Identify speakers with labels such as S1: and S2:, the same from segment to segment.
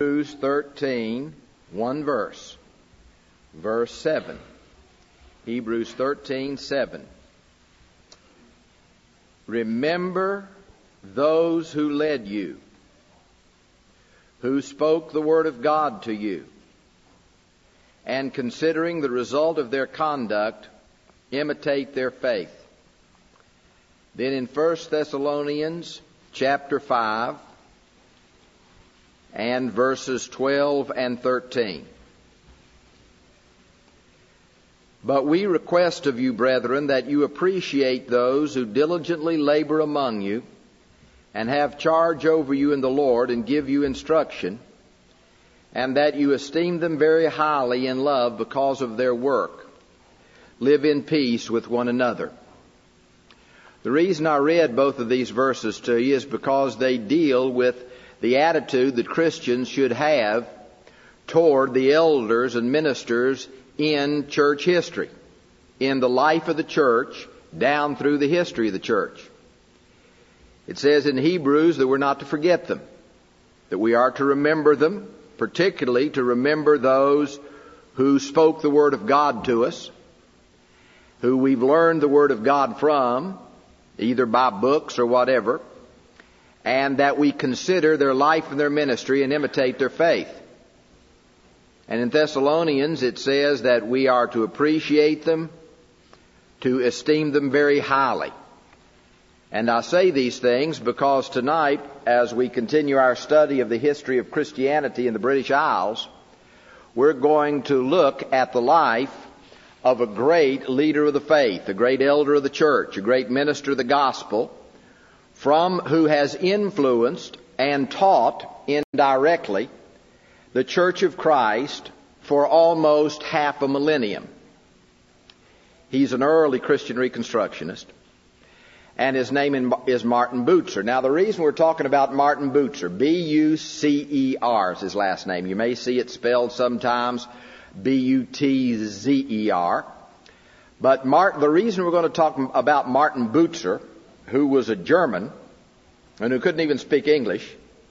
S1: Hebrews 13, one verse. Verse 7. Hebrews 13, 7. Remember those who led you, who spoke the word of God to you, and considering the result of their conduct, imitate their faith. Then in 1 Thessalonians chapter 5 and verses 12 and 13. But we request of you, brethren, that you appreciate those who diligently labor among you and have charge over you in the Lord and give you instruction, and that you esteem them very highly in love because of their work. Live in peace with one another. The reason I read both of these verses to you is because they deal with the attitude that Christians should have toward the elders and ministers in church history, in the life of the church, down through the history of the church. It says in Hebrews that we're not to forget them, that we are to remember them, particularly to remember those who spoke the Word of God to us, who we've learned the Word of God from, either by books or whatever, and that we consider their life and their ministry and imitate their faith. And in Thessalonians it says that we are to appreciate them, to esteem them very highly. And I say these things because tonight, as we continue our study of the history of Christianity in the British Isles, we're going to look at the life of a great leader of the faith, a great elder of the church, a great minister of the gospel, from who has influenced and taught indirectly the Church of Christ for almost half a millennium. He's an early Christian Reconstructionist, and his name is Martin Bucer. Now, the reason we're talking about Martin Bucer, B-U-C-E-R is his last name. You may see it spelled sometimes B-U-T-Z-E-R. But the reason we're going to talk about Martin Bucer, who was a German and who couldn't even speak English,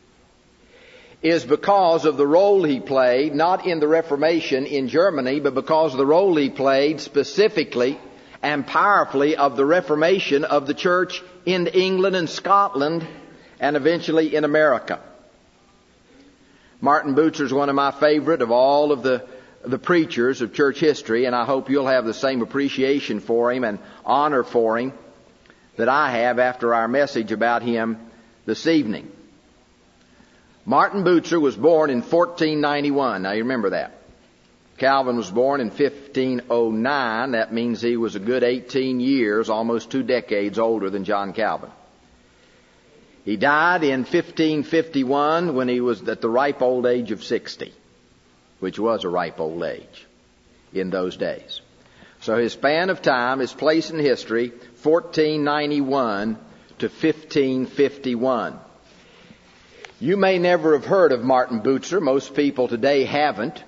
S1: is because of the role he played, not in the Reformation in Germany, but because of the role he played specifically and powerfully of the Reformation of the church in England and Scotland and eventually in America. Martin Bucer is one of my favorite of all of the preachers of church history, and I hope you'll have the same appreciation for him and honor for him that I have after our message about him this evening. Martin Bucer was born in 1491. Now you remember that. Calvin was born in 1509. That means he was a good 18 years, almost 2 decades older than John Calvin. He died in 1551 when he was at the ripe old age of 60, which was a ripe old age in those days. So his span of time, his place in history, 1491 to 1551. You may never have heard of Martin Bucer. Most people today haven't.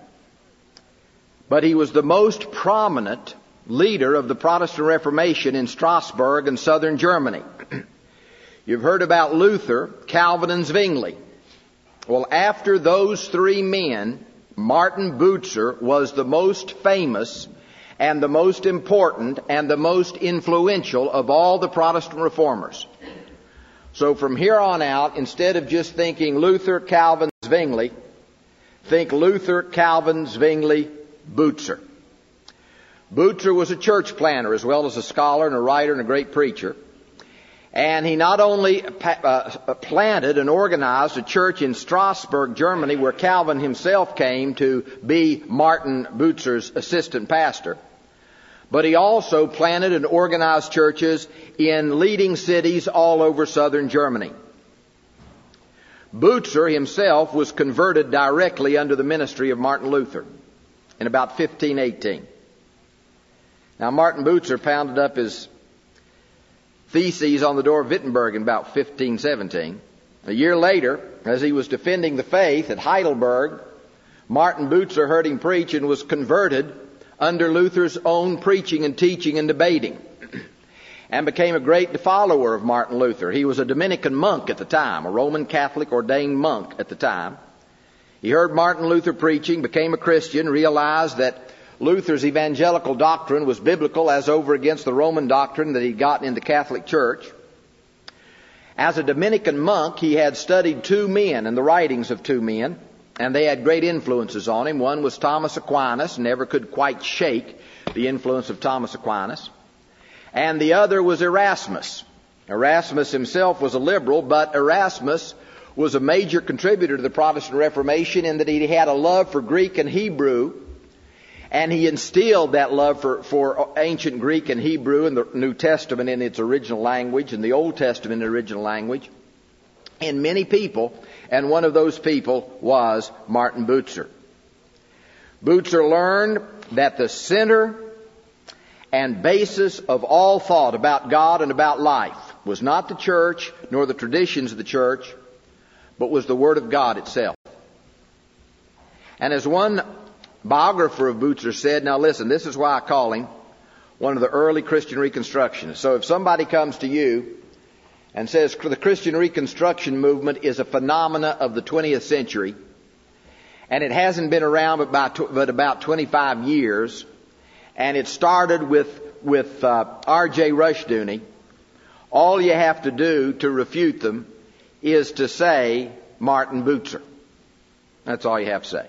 S1: But he was the most prominent leader of the Protestant Reformation in Strasbourg and southern Germany. You've heard about Luther, Calvin, and Zwingli. Well, after those 3 men, Martin Bucer was the most famous and the most important and the most influential of all the Protestant reformers. So from here on out, instead of just thinking Luther, Calvin, Zwingli, think Luther, Calvin, Zwingli, Bucer. Bucer was a church planter as well as a scholar and a writer and a great preacher. And he not only planted and organized a church in Strasbourg, Germany, where Calvin himself came to be Martin Bucer's assistant pastor, but he also planted and organized churches in leading cities all over southern Germany. Bucer himself was converted directly under the ministry of Martin Luther in about 1518. Now, Martin Bucer pounded up his theses on the door of Wittenberg in about 1517. A year later, as he was defending the faith at Heidelberg, Martin Bucer heard him preach and was converted under Luther's own preaching and teaching and debating, and became a great follower of Martin Luther. He was a Dominican monk at the time, a Roman Catholic ordained monk at the time. He heard Martin Luther preaching, became a Christian, realized that Luther's evangelical doctrine was biblical as over against the Roman doctrine that he'd gotten in the Catholic Church. As a Dominican monk, he had studied two men and the writings of two men, and they had great influences on him. One was Thomas Aquinas, never could quite shake the influence of Thomas Aquinas. And the other was Erasmus. Erasmus himself was a liberal, but Erasmus was a major contributor to the Protestant Reformation in that he had a love for Greek and Hebrew, and he instilled that love for ancient Greek and Hebrew and the New Testament in its original language and the Old Testament in the original language in many people, and one of those people was Martin Bucer. Bucer learned that the center and basis of all thought about God and about life was not the church nor the traditions of the church, but was the Word of God itself. And as one biographer of Bucer said, now listen, this is why I call him one of the early Christian Reconstructionists. So if somebody comes to you and says the Christian Reconstruction movement is a phenomena of the 20th century, and it hasn't been around but about 25 years, and it started with R.J. Rushdoony, all you have to do to refute them is to say Martin Bucer. That's all you have to say.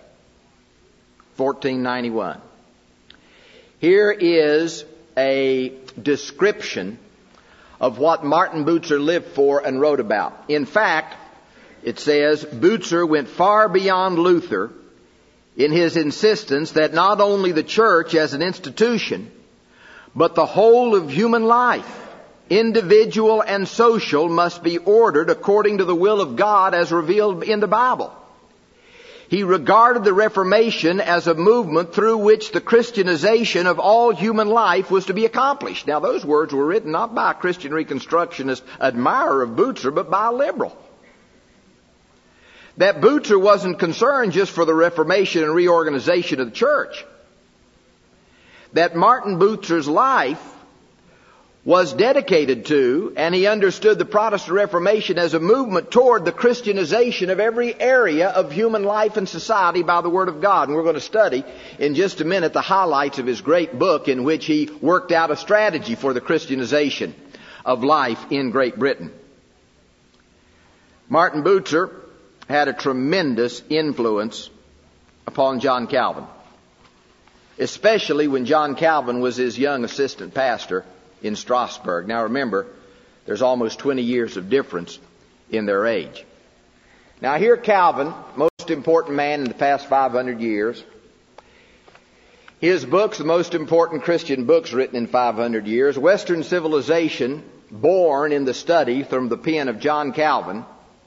S1: 1491. Here is a description of what Martin Bucer lived for and wrote about. In fact, it says, Bucer went far beyond Luther in his insistence that not only the church as an institution, but the whole of human life, individual and social, must be ordered according to the will of God as revealed in the Bible. He regarded the Reformation as a movement through which the Christianization of all human life was to be accomplished. Now, those words were written not by a Christian Reconstructionist admirer of Bucer, but by a liberal. That Bucer wasn't concerned just for the Reformation and reorganization of the church. That Martin Bucer's life was dedicated to, and he understood the Protestant Reformation as a movement toward the Christianization of every area of human life and society by the Word of God. And we're going to study in just a minute the highlights of his great book in which he worked out a strategy for the Christianization of life in Great Britain. Martin Bucer had a tremendous influence upon John Calvin, especially when John Calvin was his young assistant pastor in Strasbourg. Now remember, there's almost 20 years of difference in their age. Now here Calvin, most important man in the past 500 years. His books, the most important Christian books written in 500 years. Western civilization, born in the study from the pen of John Calvin.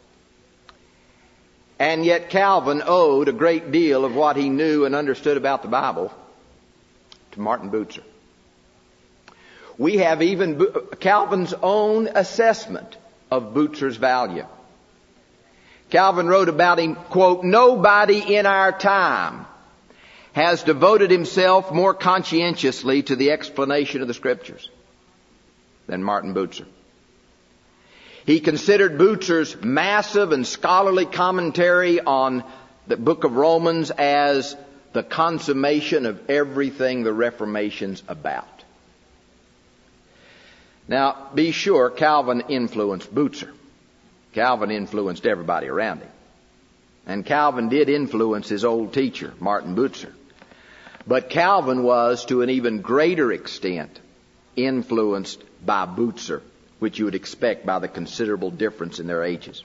S1: And yet Calvin owed a great deal of what he knew and understood about the Bible to Martin Bucer. We have even Calvin's own assessment of Bucer's value. Calvin wrote about him, quote, "Nobody in our time has devoted himself more conscientiously to the explanation of the Scriptures than Martin Bucer." He considered Bucer's massive and scholarly commentary on the book of Romans as the consummation of everything the Reformation's about. Now, be sure Calvin influenced Bucer. Calvin influenced everybody around him. And Calvin did influence his old teacher, Martin Bucer. But Calvin was, to an even greater extent, influenced by Bucer, which you would expect by the considerable difference in their ages.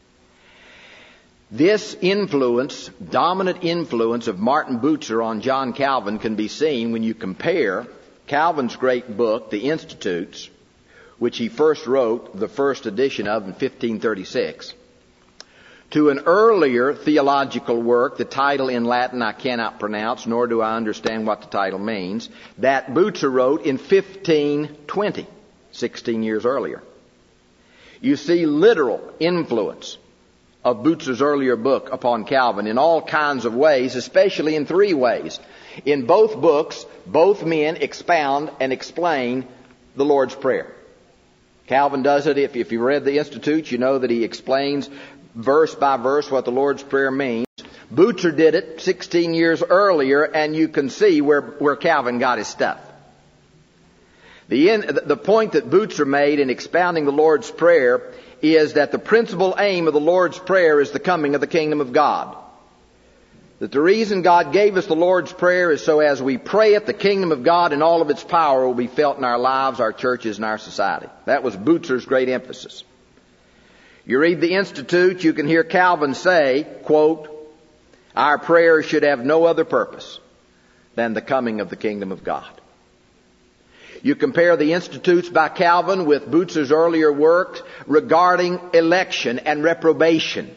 S1: This influence, dominant influence of Martin Bucer on John Calvin, can be seen when you compare Calvin's great book, The Institutes, which he first wrote, the first edition of in 1536, to an earlier theological work, the title in Latin I cannot pronounce, nor do I understand what the title means, that Bucer wrote in 1520, 16 years earlier. You see literal influence of Bucer's earlier book upon Calvin in all kinds of ways, especially in three ways. In both books, both men expound and explain the Lord's Prayer. Calvin does it. If you read the Institutes, you know that he explains verse by verse what the Lord's Prayer means. Bucer did it 16 years earlier, and you can see where Calvin got his stuff. The point that Bucer made in expounding the Lord's Prayer is that the principal aim of the Lord's Prayer is the coming of the kingdom of God. That the reason God gave us the Lord's Prayer is so as we pray it, the kingdom of God and all of its power will be felt in our lives, our churches, and our society. That was Bucer's great emphasis. You read the Institute, you can hear Calvin say, quote, "Our prayers should have no other purpose than the coming of the kingdom of God." You compare the Institutes by Calvin with Bucer's earlier works regarding election and reprobation.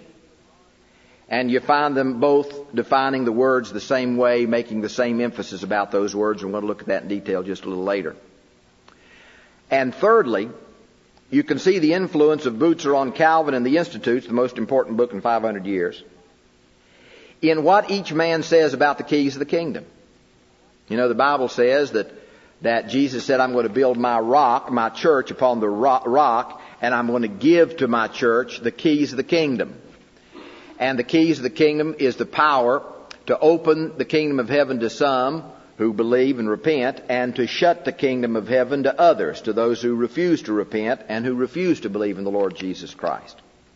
S1: And you find them both defining the words the same way, making the same emphasis about those words. We're going to look at that in detail just a little later. And thirdly, you can see the influence of Bucer on Calvin and the Institutes, the most important book in 500 years, in what each man says about the keys of the kingdom. You know, the Bible says that Jesus said, "I'm going to build my church upon the rock, and I'm going to give to my church the keys of the kingdom." And the keys of the kingdom is the power to open the kingdom of heaven to some who believe and repent, and to shut the kingdom of heaven to others, to those who refuse to repent and who refuse to believe in the Lord Jesus Christ.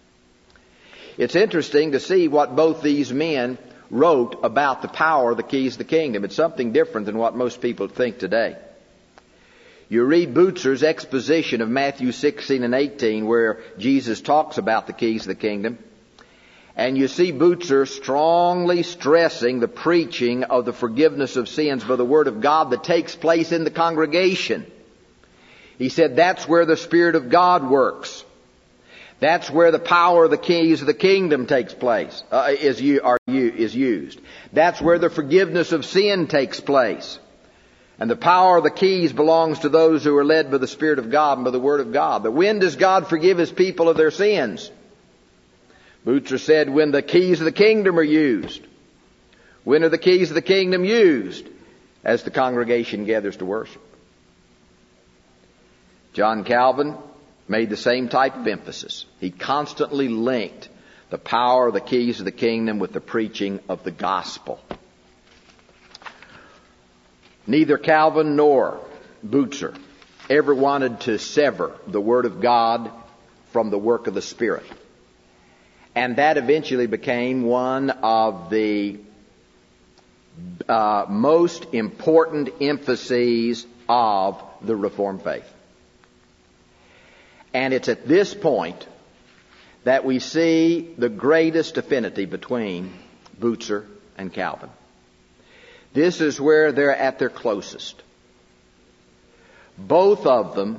S1: It's interesting to see what both these men wrote about the power of the keys of the kingdom. It's something different than what most people think today. You read Bucer's exposition of Matthew 16 and 18, where Jesus talks about the keys of the kingdom, and you see Bucer strongly stressing the preaching of the forgiveness of sins by the Word of God that takes place in the congregation. He said that's where the Spirit of God works. That's where the power of the keys of the kingdom takes place, is used. That's where the forgiveness of sin takes place. And the power of the keys belongs to those who are led by the Spirit of God and by the Word of God. But when does God forgive His people of their sins? Bucer said, when the keys of the kingdom are used. When are the keys of the kingdom used? As the congregation gathers to worship. John Calvin made the same type of emphasis. He constantly linked the power of the keys of the kingdom with the preaching of the gospel. Neither Calvin nor Bucer ever wanted to sever the Word of God from the work of the Spirit. And that eventually became one of the most important emphases of the Reformed faith. And it's at this point that we see the greatest affinity between Bucer and Calvin. This is where they're at their closest. Both of them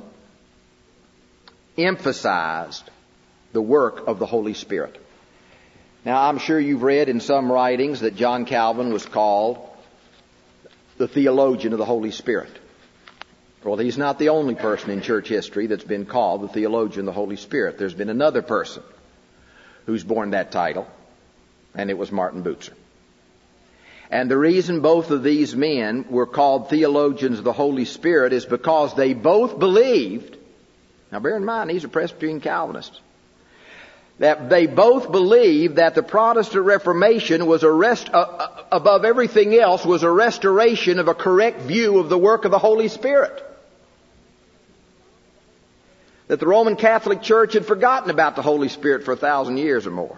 S1: emphasized the work of the Holy Spirit. Now, I'm sure you've read in some writings that John Calvin was called the theologian of the Holy Spirit. Well, he's not the only person in church history that's been called the theologian of the Holy Spirit. There's been another person who's borne that title, and it was Martin Bucer. And the reason both of these men were called theologians of the Holy Spirit is because they both believed, now bear in mind, these are Presbyterian Calvinists, that they both believed that the Protestant Reformation was above everything else, was a restoration of a correct view of the work of the Holy Spirit. That the Roman Catholic Church had forgotten about the Holy Spirit for 1,000 years or more.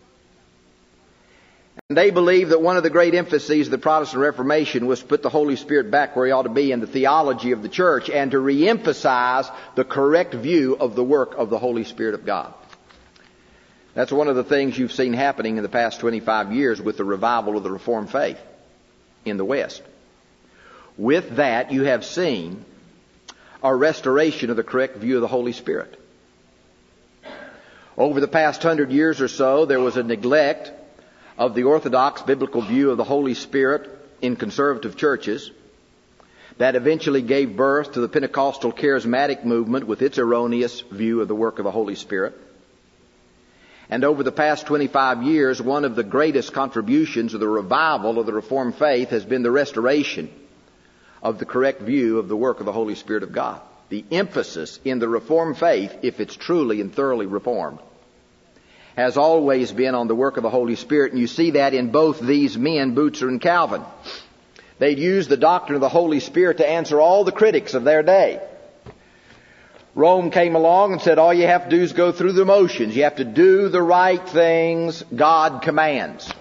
S1: And they believed that one of the great emphases of the Protestant Reformation was to put the Holy Spirit back where He ought to be in the theology of the church, and to reemphasize the correct view of the work of the Holy Spirit of God. That's one of the things you've seen happening in the past 25 years with the revival of the Reformed faith in the West. With that, you have seen a restoration of the correct view of the Holy Spirit. Over the past 100 years or so, there was a neglect of the orthodox biblical view of the Holy Spirit in conservative churches that eventually gave birth to the Pentecostal charismatic movement with its erroneous view of the work of the Holy Spirit. And over the past 25 years, one of the greatest contributions of the revival of the Reformed faith has been the restoration of the correct view of the work of the Holy Spirit of God. The emphasis in the Reformed faith, if it's truly and thoroughly reformed, has always been on the work of the Holy Spirit, and you see that in both these men, Bucer and Calvin. They'd use the doctrine of the Holy Spirit to answer all the critics of their day. Rome came along and said, all you have to do is go through the motions. You have to do the right things God commands.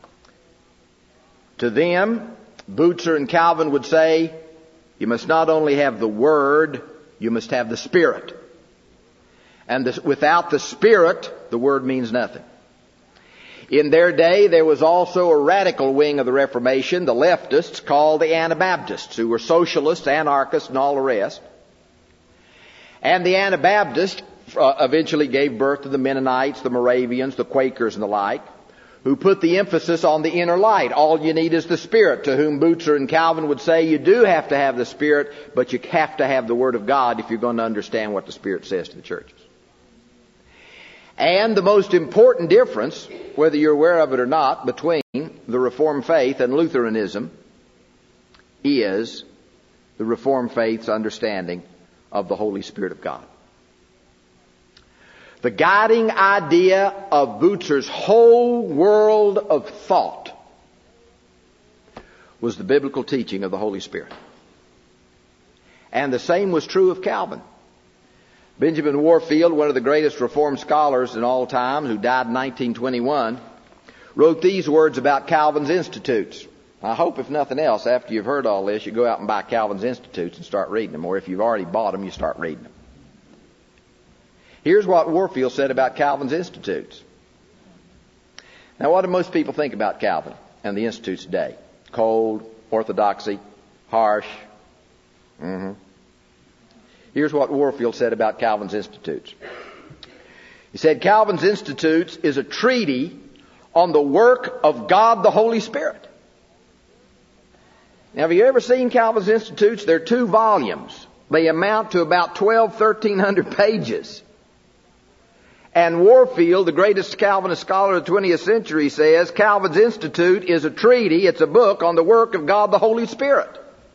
S1: To them, Bucer and Calvin would say, you must not only have the Word, you must have the Spirit. And without the Spirit, the Word means nothing. In their day, there was also a radical wing of the Reformation, the leftists, called the Anabaptists, who were socialists, anarchists, and all the rest. And the Anabaptists eventually gave birth to the Mennonites, the Moravians, the Quakers, and the like, who put the emphasis on the inner light. All you need is the Spirit, to whom Bucer and Calvin would say you do have to have the Spirit, but you have to have the Word of God if you're going to understand what the Spirit says to the churches. And the most important difference, whether you're aware of it or not, between the Reformed faith and Lutheranism is the Reformed faith's understanding of the Holy Spirit of God. The guiding idea of Bucer's whole world of thought was the biblical teaching of the Holy Spirit. And the same was true of Calvin. Benjamin Warfield, one of the greatest Reformed scholars in all time, who died in 1921, wrote these words about Calvin's Institutes. I hope, if nothing else, after you've heard all this, you go out and buy Calvin's Institutes and start reading them. Or if you've already bought them, you start reading them. Here's what Warfield said about Calvin's Institutes. Now, what do most people think about Calvin and the Institutes today? Cold, orthodoxy, harsh. Here's what Warfield said about Calvin's Institutes. He said, Calvin's Institutes is a treatise on the work of God the Holy Spirit. Now, have you ever seen Calvin's Institutes? They're 2 volumes. They amount to about 1,300 pages. And Warfield, the greatest Calvinist scholar of the 20th century, says Calvin's Institute is a treatise, it's a book on the work of God the Holy Spirit,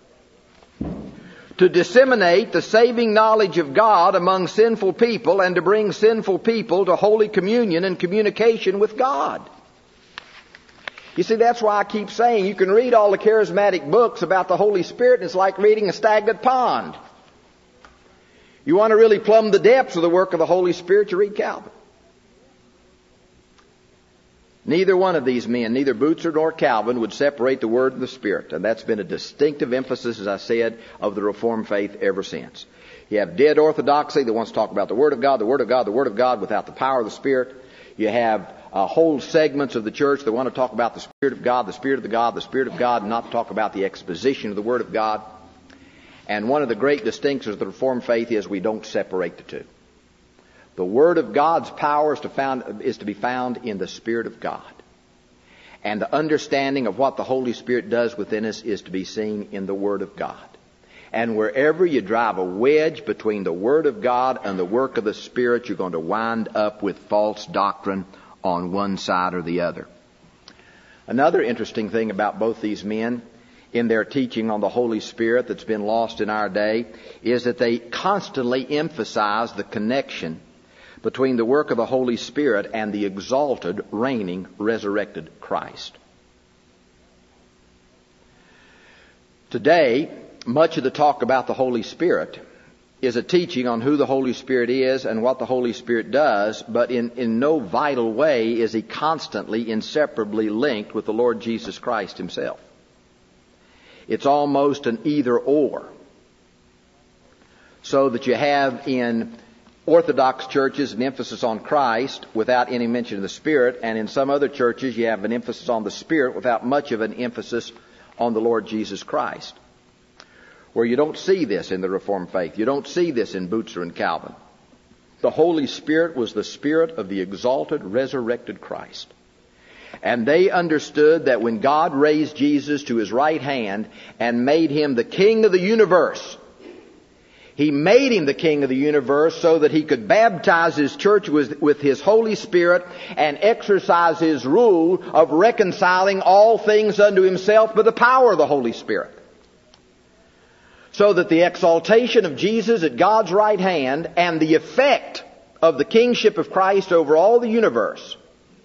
S1: to disseminate the saving knowledge of God among sinful people and to bring sinful people to holy communion and communication with God. You see, that's why I keep saying you can read all the charismatic books about the Holy Spirit and it's like reading a stagnant pond. You want to really plumb the depths of the work of the Holy Spirit, you read Calvin. Neither one of these men, neither Bucer nor Calvin, would separate the Word and the Spirit. And that's been a distinctive emphasis, as I said, of the Reformed faith ever since. You have dead orthodoxy that wants to talk about the Word of God, the Word of God, the Word of God without the power of the Spirit. You have whole segments of the church that want to talk about the Spirit of God, the Spirit of the God, the Spirit of God, and not to talk about the exposition of the Word of God. And one of the great distinctions of the Reformed faith is we don't separate the two. The Word of God's power is to be found in the Spirit of God. And the understanding of what the Holy Spirit does within us is to be seen in the Word of God. And wherever you drive a wedge between the Word of God and the work of the Spirit, you're going to wind up with false doctrine on one side or the other. Another interesting thing about both these men in their teaching on the Holy Spirit that's been lost in our day is that they constantly emphasize the connection between the work of the Holy Spirit and the exalted, reigning, resurrected Christ. Today, much of the talk about the Holy Spirit is a teaching on who the Holy Spirit is and what the Holy Spirit does, but in no vital way is he constantly, inseparably linked with the Lord Jesus Christ himself. It's almost an either-or. So that you have in Orthodox churches an emphasis on Christ without any mention of the Spirit, and in some other churches you have an emphasis on the Spirit without much of an emphasis on the Lord Jesus Christ. Where you don't see this in the Reformed faith. You don't see this in Bucer and Calvin. The Holy Spirit was the Spirit of the exalted, resurrected Christ. And they understood that when God raised Jesus to his right hand and made him the King of the universe, he made him the King of the universe so that he could baptize his church with his Holy Spirit and exercise his rule of reconciling all things unto himself by the power of the Holy Spirit. So that the exaltation of Jesus at God's right hand and the effect of the kingship of Christ over all the universe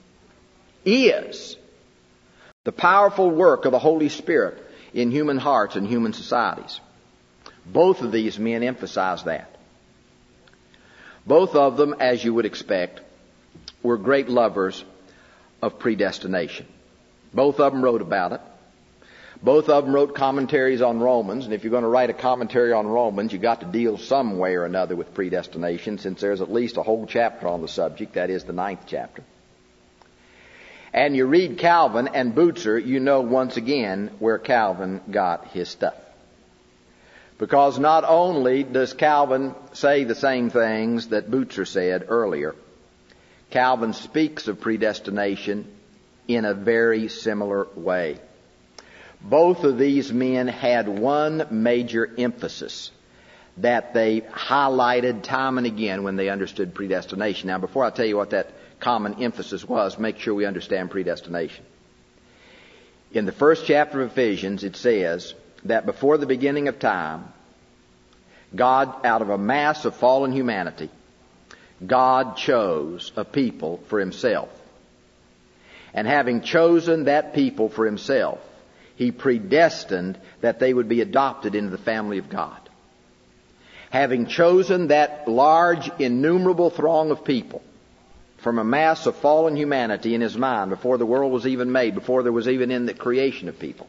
S1: is the powerful work of the Holy Spirit in human hearts and human societies. Both of these men emphasize that. Both of them, as you would expect, were great lovers of predestination. Both of them wrote about it. Both of them wrote commentaries on Romans, and if you're going to write a commentary on Romans, you've got to deal some way or another with predestination, since there's at least a whole chapter on the subject, that is the 9th chapter. And you read Calvin and Bucer, you know once again where Calvin got his stuff. Because not only does Calvin say the same things that Bucer said earlier, Calvin speaks of predestination in a very similar way. Both of these men had one major emphasis that they highlighted time and again when they understood predestination. Now, before I tell you what that common emphasis was, make sure we understand predestination. In the 1st chapter of Ephesians, it says that before the beginning of time, God, out of a mass of fallen humanity, God chose a people for Himself. And having chosen that people for Himself, He predestined that they would be adopted into the family of God. Having chosen that large, innumerable throng of people from a mass of fallen humanity in His mind before the world was even made, before there was even in the creation of people,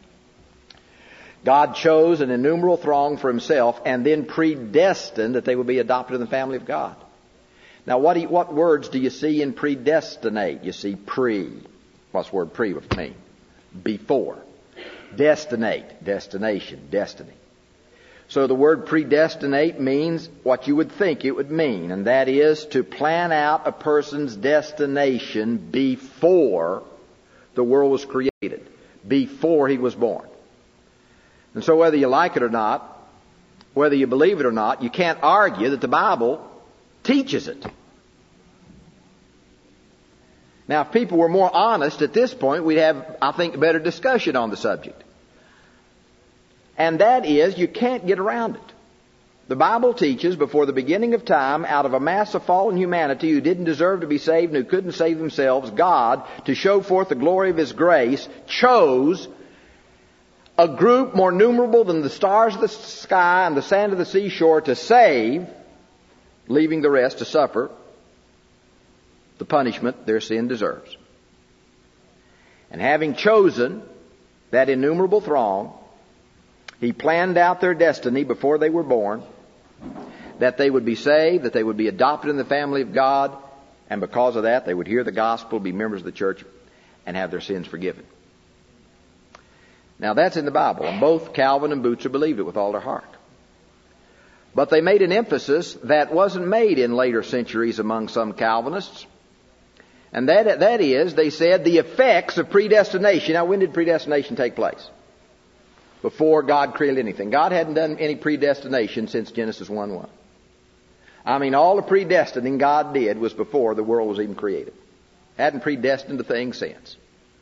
S1: God chose an innumerable throng for Himself and then predestined that they would be adopted in the family of God. Now, what words do you see in predestinate? You see pre. What's the word pre mean? Before. Destinate, destination, destiny. So the word predestinate means what you would think it would mean, and that is to plan out a person's destination before the world was created, before he was born. And so whether you like it or not, whether you believe it or not, you can't argue that the Bible teaches it. Now, if people were more honest at this point, we'd have, I think, a better discussion on the subject. And that is, you can't get around it. The Bible teaches, before the beginning of time, out of a mass of fallen humanity who didn't deserve to be saved and who couldn't save themselves, God, to show forth the glory of His grace, chose a group more numerable than the stars of the sky and the sand of the seashore to save, leaving the rest to suffer the punishment their sin deserves. And having chosen that innumerable throng, He planned out their destiny before they were born, that they would be saved, that they would be adopted in the family of God, and because of that they would hear the gospel, be members of the church, and have their sins forgiven. Now that's in the Bible, and both Calvin and Bucer believed it with all their heart. But they made an emphasis that wasn't made in later centuries among some Calvinists. And that is, they said the effects of predestination. Now, when did predestination take place? Before God created anything. God hadn't done any predestination since Genesis 1:1. I mean, all the predestining God did was before the world was even created. Hadn't predestined a thing since.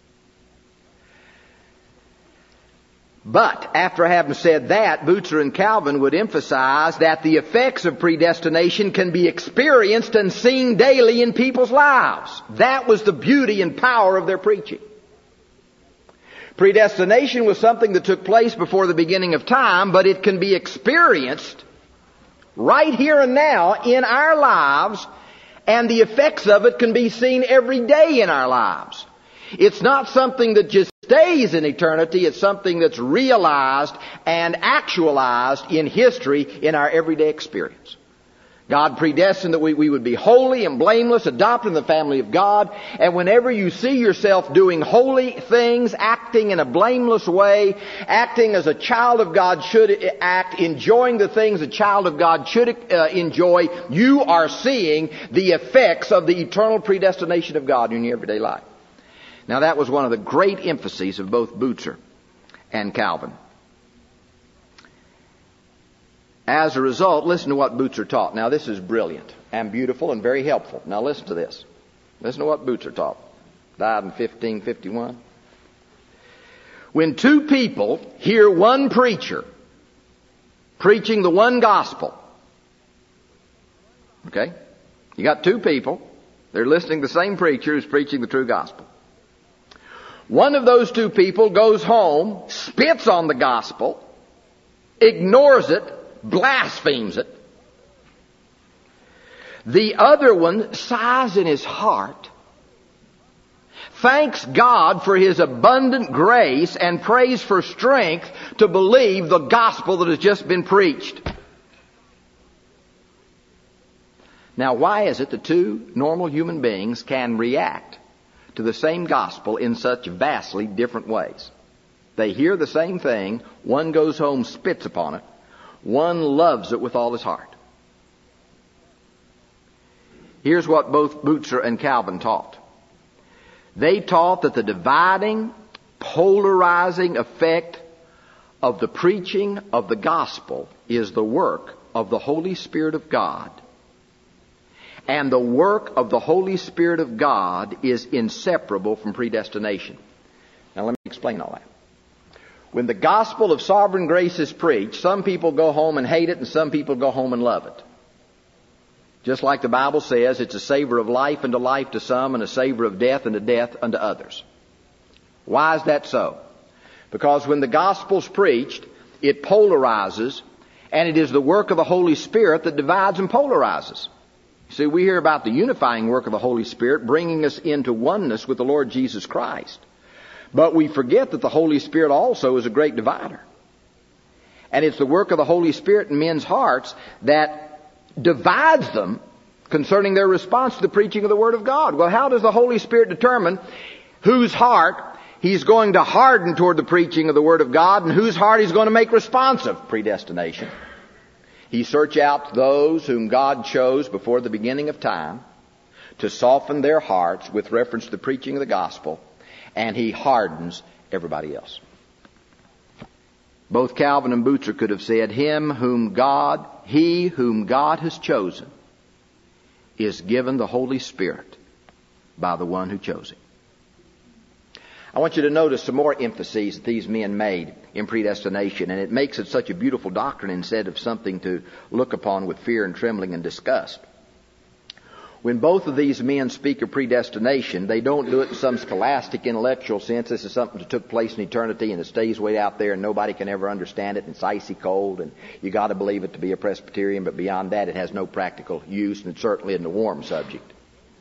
S1: But, after having said that, Bucer and Calvin would emphasize that the effects of predestination can be experienced and seen daily in people's lives. That was the beauty and power of their preaching. Predestination was something that took place before the beginning of time, but it can be experienced right here and now in our lives, and the effects of it can be seen every day in our lives. It's not something that just stays in eternity. It's something that's realized and actualized in history in our everyday experience. God predestined that we would be holy and blameless, adopted in the family of God. And whenever you see yourself doing holy things, acting in a blameless way, acting as a child of God should act, enjoying the things a child of God should enjoy, you are seeing the effects of the eternal predestination of God in your everyday life. Now that was one of the great emphases of both Bucer and Calvin. As a result, listen to what Bucer taught. Now this is brilliant and beautiful and very helpful. Now listen to this. Listen to what Bucer taught. Died in 1551. When two people hear one preacher preaching the one gospel, okay? You got two people. They're listening to the same preacher who's preaching the true gospel. One of those two people goes home, spits on the gospel, ignores it, blasphemes it. The other one sighs in his heart, thanks God for His abundant grace, and prays for strength to believe the gospel that has just been preached. Now, why is it that two normal human beings can react to the same gospel in such vastly different ways? They hear the same thing. One goes home, spits upon it. One loves it with all his heart. Here's what both Bucer and Calvin taught. They taught that the dividing, polarizing effect of the preaching of the gospel is the work of the Holy Spirit of God. And the work of the Holy Spirit of God is inseparable from predestination. Now let me explain all that. When the gospel of sovereign grace is preached, some people go home and hate it, and some people go home and love it. Just like the Bible says, it's a savor of life unto life to some, and a savor of death unto death unto others. Why is that so? Because when the gospel's preached, it polarizes, and it is the work of the Holy Spirit that divides and polarizes. See, we hear about the unifying work of the Holy Spirit bringing us into oneness with the Lord Jesus Christ. But we forget that the Holy Spirit also is a great divider. And it's the work of the Holy Spirit in men's hearts that divides them concerning their response to the preaching of the Word of God. Well, how does the Holy Spirit determine whose heart He's going to harden toward the preaching of the Word of God and whose heart He's going to make responsive? Predestination. He search out those whom God chose before the beginning of time to soften their hearts with reference to the preaching of the gospel, and He hardens everybody else. Both Calvin and Bucer could have said, he whom God has chosen is given the Holy Spirit by the one who chose Him. I want you to notice some more emphases that these men made in predestination, and it makes it such a beautiful doctrine instead of something to look upon with fear and trembling and disgust. When both of these men speak of predestination, they don't do it in some scholastic intellectual sense. This is something that took place in eternity and it stays way out there and nobody can ever understand it and it's icy cold and you got to believe it to be a Presbyterian, but beyond that it has no practical use and it certainly isn't a warm subject.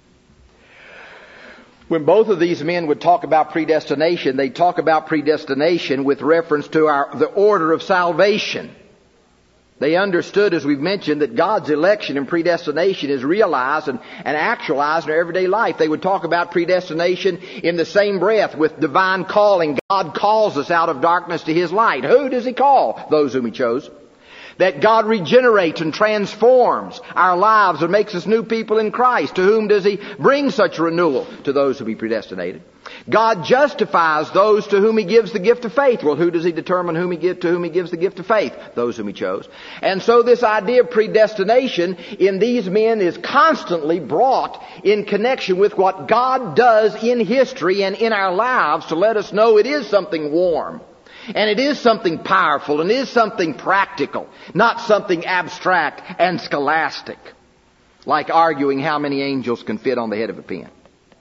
S1: When both of these men would talk about predestination, they talk about predestination with reference to the order of salvation. They understood, as we've mentioned, that God's election and predestination is realized and actualized in our everyday life. They would talk about predestination in the same breath with divine calling. God calls us out of darkness to His light. Who does He call? Those whom He chose. That God regenerates and transforms our lives and makes us new people in Christ. To whom does He bring such renewal? To those whom He predestinated. God justifies those to whom He gives the gift of faith. Well, who does He determine to whom He gives the gift of faith? Those whom He chose. And so this idea of predestination in these men is constantly brought in connection with what God does in history and in our lives to let us know it is something warm. And it is something powerful and it is something practical, not something abstract and scholastic, like arguing how many angels can fit on the head of a pin.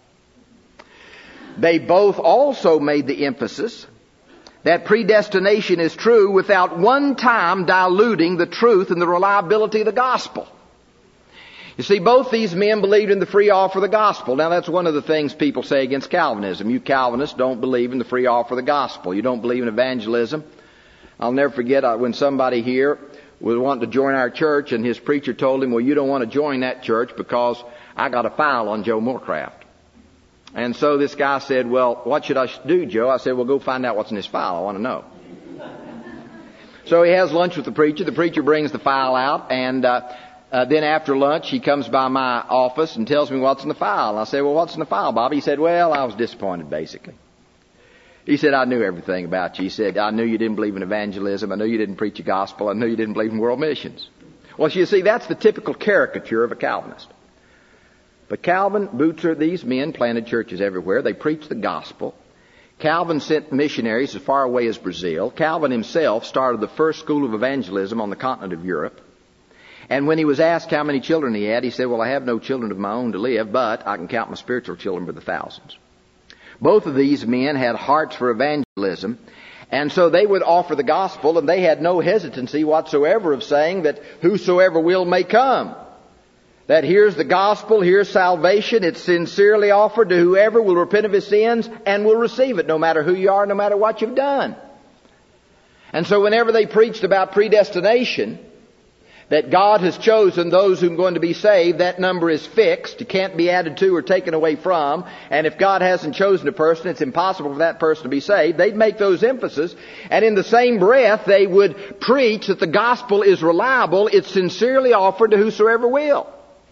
S1: They both also made the emphasis that predestination is true without one time diluting the truth and the reliability of the gospel. You see, both these men believed in the free offer of the gospel. Now, that's one of the things people say against Calvinism. You Calvinists don't believe in the free offer of the gospel. You don't believe in evangelism. I'll never forget when somebody here was wanting to join our church and his preacher told him, well, you don't want to join that church because I got a file on Joe Moorcraft. And so this guy said, well, what should I do, Joe? I said, well, go find out what's in his file. I want to know. So he has lunch with the preacher. The preacher brings the file out, and then after lunch, he comes by my office and tells me what's in the file. And I said, well, what's in the file, Bobby? He said, well, I was disappointed, basically. He said, I knew everything about you. He said, I knew you didn't believe in evangelism. I knew you didn't preach the gospel. I knew you didn't believe in world missions. Well, you see, that's the typical caricature of a Calvinist. But Calvin, Bucer, these men planted churches everywhere. They preached the gospel. Calvin sent missionaries as far away as Brazil. Calvin himself started the first school of evangelism on the continent of Europe. And when he was asked how many children he had, he said, well, I have no children of my own to live, but I can count my spiritual children by the thousands. Both of these men had hearts for evangelism, and so they would offer the gospel, and they had no hesitancy whatsoever of saying that whosoever will may come. That here's the gospel, here's salvation, it's sincerely offered to whoever will repent of his sins and will receive it, no matter who you are, no matter what you've done. And so whenever they preached about predestination, that God has chosen those who are going to be saved, that number is fixed. It can't be added to or taken away from. And if God hasn't chosen a person, it's impossible for that person to be saved. They'd make those emphases. And in the same breath, they would preach that the gospel is reliable. It's sincerely offered to whosoever will.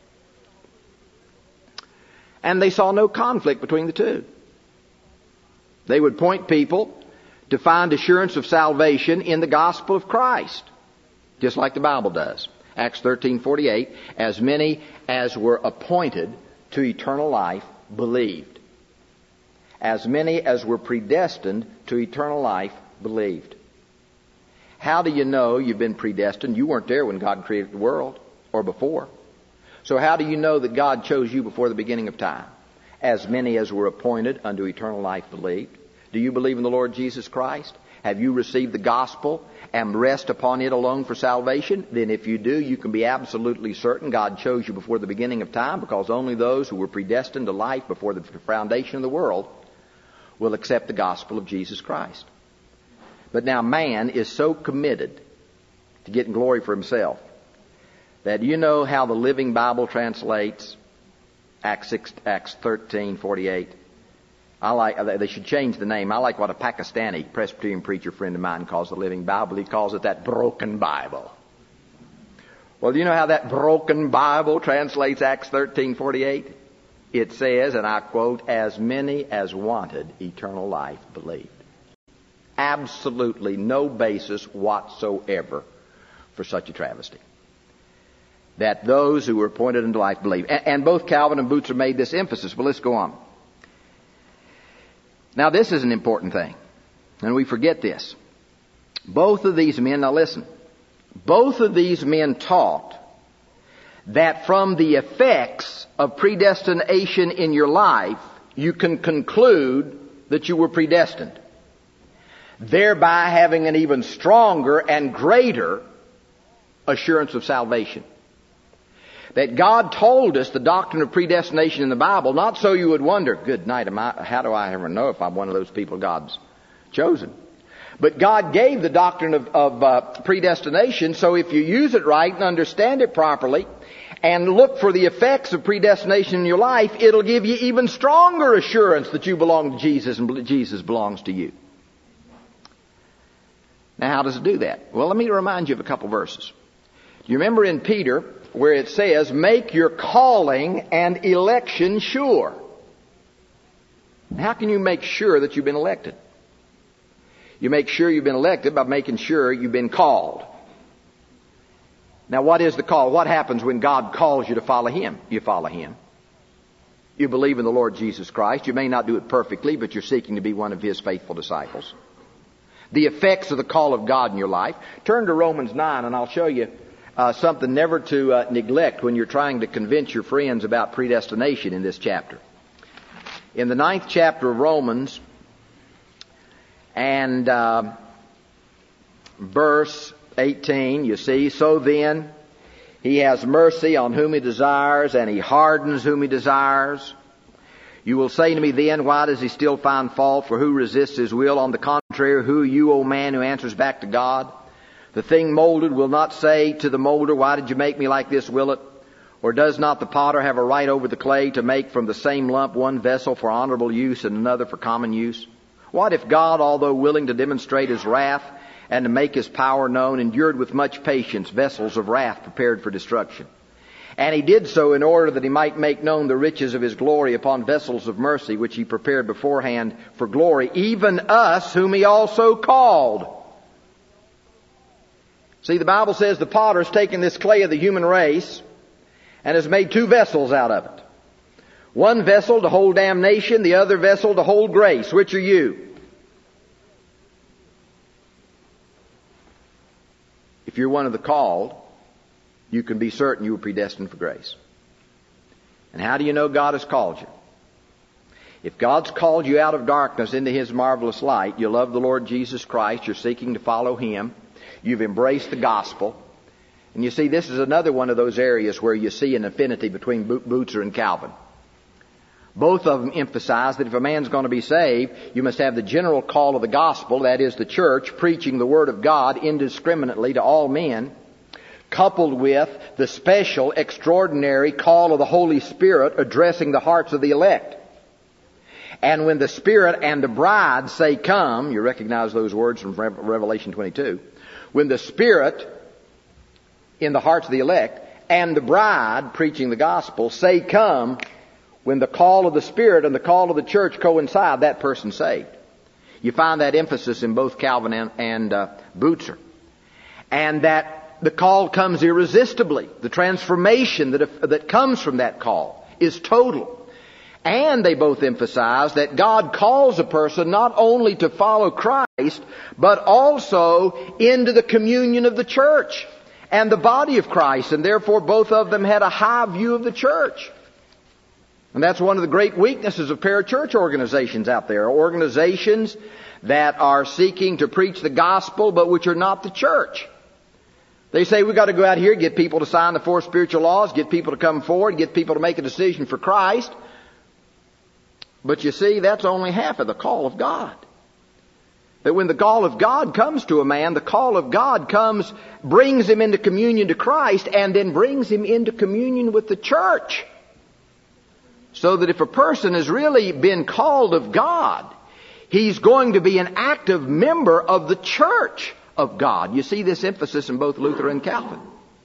S1: And they saw no conflict between the two. They would point people to find assurance of salvation in the gospel of Christ. Just like the Bible does. Acts 13:48, as many as were appointed to eternal life believed. As many as were predestined to eternal life believed. How do you know you've been predestined? You weren't there when God created the world, or before. So how do you know that God chose you before the beginning of time? As many as were appointed unto eternal life believed. Do you believe in the Lord Jesus Christ? Have you received the gospel and rest upon it alone for salvation? Then if you do, you can be absolutely certain God chose you before the beginning of time, because only those who were predestined to life before the foundation of the world will accept the gospel of Jesus Christ. But now man is so committed to getting glory for himself that you know how the Living Bible translates Acts 13:48. They should change the name. I like what a Pakistani Presbyterian preacher friend of mine calls the Living Bible. He calls it that broken Bible. Well, do you know how that broken Bible translates Acts 13:48? It says, and I quote, as many as wanted eternal life believed. Absolutely no basis whatsoever for such a travesty. That those who were appointed unto life believe. And both Calvin and Bucer made this emphasis. But let's go on. Now this is an important thing. And we forget this. Both of these men, now listen. Both of these men taught that from the effects of predestination in your life, you can conclude that you were predestined. Thereby having an even stronger and greater assurance of salvation. That God told us the doctrine of predestination in the Bible, not so you would wonder, good night, how do I ever know if I'm one of those people God's chosen? But God gave the doctrine of predestination, so if you use it right and understand it properly, and look for the effects of predestination in your life, it'll give you even stronger assurance that you belong to Jesus and Jesus belongs to you. Now how does it do that? Well, let me remind you of a couple verses. You remember in Peter, where it says, make your calling and election sure. How can you make sure that you've been elected? You make sure you've been elected by making sure you've been called. Now what is the call? What happens when God calls you to follow Him? You follow Him. You believe in the Lord Jesus Christ. You may not do it perfectly, but you're seeking to be one of His faithful disciples. The effects of the call of God in your life. Turn to Romans 9 and I'll show you something never to neglect when you're trying to convince your friends about predestination in this chapter. In the 9th chapter of Romans and verse 18, you see, so then He has mercy on whom He desires, and He hardens whom He desires. You will say to me then, why does He still find fault? For who resists His will? On the contrary, who are you, O man, who answers back to God? The thing molded will not say to the molder, why did you make me like this, will it? Or does not the potter have a right over the clay to make from the same lump one vessel for honorable use and another for common use? What if God, although willing to demonstrate His wrath and to make His power known, endured with much patience vessels of wrath prepared for destruction? And He did so in order that He might make known the riches of His glory upon vessels of mercy, which He prepared beforehand for glory, even us whom He also called. See, the Bible says the potter has taken this clay of the human race and has made two vessels out of it. One vessel to hold damnation, the other vessel to hold grace. Which are you? If you're one of the called, you can be certain you were predestined for grace. And how do you know God has called you? If God's called you out of darkness into His marvelous light, you love the Lord Jesus Christ, you're seeking to follow Him, you've embraced the gospel. And you see, this is another one of those areas where you see an affinity between Bucer and Calvin. Both of them emphasize that if a man's going to be saved, you must have the general call of the gospel, that is the church, preaching the Word of God indiscriminately to all men, coupled with the special, extraordinary call of the Holy Spirit addressing the hearts of the elect. And when the Spirit and the bride say, come, you recognize those words from Revelation 22. When the Spirit in the hearts of the elect and the bride preaching the gospel say, come, when the call of the Spirit and the call of the church coincide, that person's saved. You find that emphasis in both Calvin and Bucer. And that the call comes irresistibly. The transformation that comes from that call is total. And they both emphasize that God calls a person not only to follow Christ, but also into the communion of the church and the body of Christ. And therefore both of them had a high view of the church. And that's one of the great weaknesses of parachurch organizations out there. Organizations that are seeking to preach the gospel, but which are not the church. They say we've got to go out here, get people to sign the 4 spiritual laws, get people to come forward, get people to make a decision for Christ. But you see, that's only half of the call of God. That when the call of God comes to a man, the call of God comes, brings him into communion to Christ, and then brings him into communion with the church. So that if a person has really been called of God, he's going to be an active member of the church of God. You see this emphasis in both Luther and Calvin.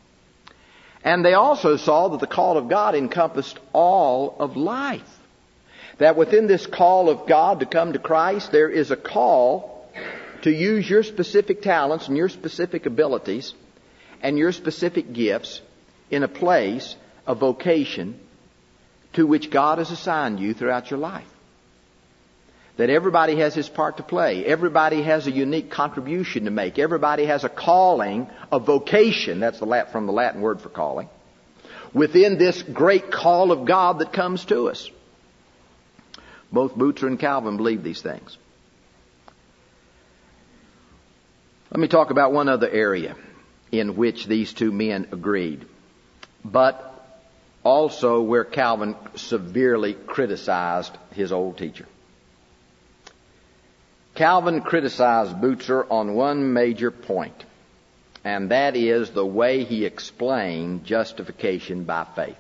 S1: And they also saw that the call of God encompassed all of life. That within this call of God to come to Christ, there is a call to use your specific talents and your specific abilities and your specific gifts in a place, a vocation, to which God has assigned you throughout your life. That everybody has his part to play. Everybody has a unique contribution to make. Everybody has a calling, a vocation, that's from the Latin word for calling, within this great call of God that comes to us. Both Bucer and Calvin believed these things. Let me talk about one other area in which these two men agreed, but also where Calvin severely criticized his old teacher. Calvin criticized Bucer on one major point, and that is the way he explained justification by faith,